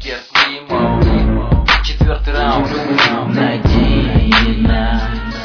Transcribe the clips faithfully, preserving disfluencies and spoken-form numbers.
Эксперт Нимо. Четвертый раунд. Надина.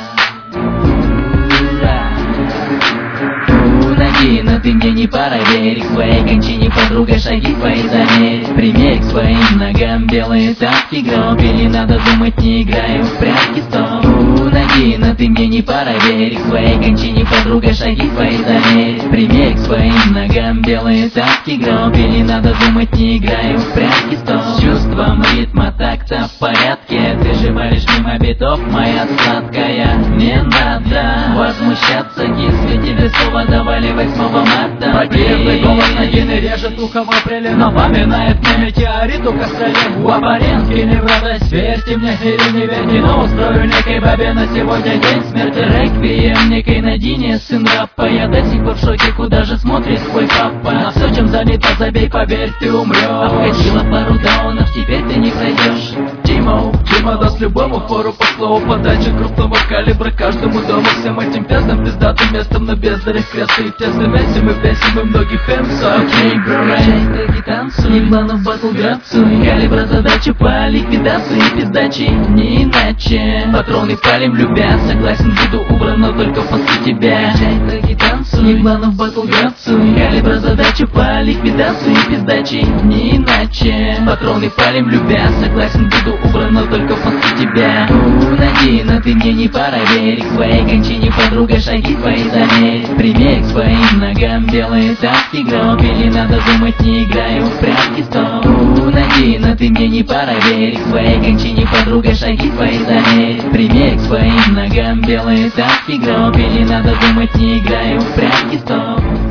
У Надина, ты мне не пора, верь. К своей кончине, подруга, шаги твои замерь. Примерь к своим ногам белые тапки, гроб. Или надо думать, не играю в прятки, стоп. У Надина, ты мне не пора, верь. К своей кончине, подруга, шаги твои замерь. Примерь к своим ногам белые тапки, гроб. Или надо думать, не играю в прятки, стоп. С чувством ритма так-то в порядке. Ты же валишь мимо битов, моя сладкая. Не надо возмущаться, если тебе слово давали восьмого марта. Противный голос Надины режет ухо в апреле. Напоминает мне метеорит у костылей. У Аборенский не в радость, верьте мне или не верьте, но устрою некой бабе на сегодня день смерти. Реквием некой Надине, сын рэпа. Я до сих пор в шоке, куда же смотрит твой папа. На все, чем занята, забей, поверь, ты умрешь. Обходила пару даунов, теперь ты не пройдешь. Тимо, Тимо даст любому хору по слову подачи крупного калибра каждому дому. Всем этим песнам пиздатым местом на бездарях кресты. И в тесном весе мы бесим и многих эмсов. Окей, бро, чай, танцуй, не главное в батл грацуй. Калибра задача по ликвидации пиздачи, не иначе. Патроны палим, любя, согласен, буду убран, но только после тебя. Чай, танцуй, не главное в батл грацуй. Калибра задача по ликвидации пиздачи, не иначе. Патроны палим, любя, согласен, буду убран, но только после тебя. У, Надина, ты мне не пора, верь. К своей кончине, подруга, шаги твои замерь. Примерь к своим ногам белые тапки, гроб. Или надо думать, не играю в прятки, стоп. У, Надина, ты мне не пора, верь. К своей кончине, подруга, шаги твои замерь. Примерь к своим ногам белые тапки, гроб. Или надо думать, не играю в прятки, стоп.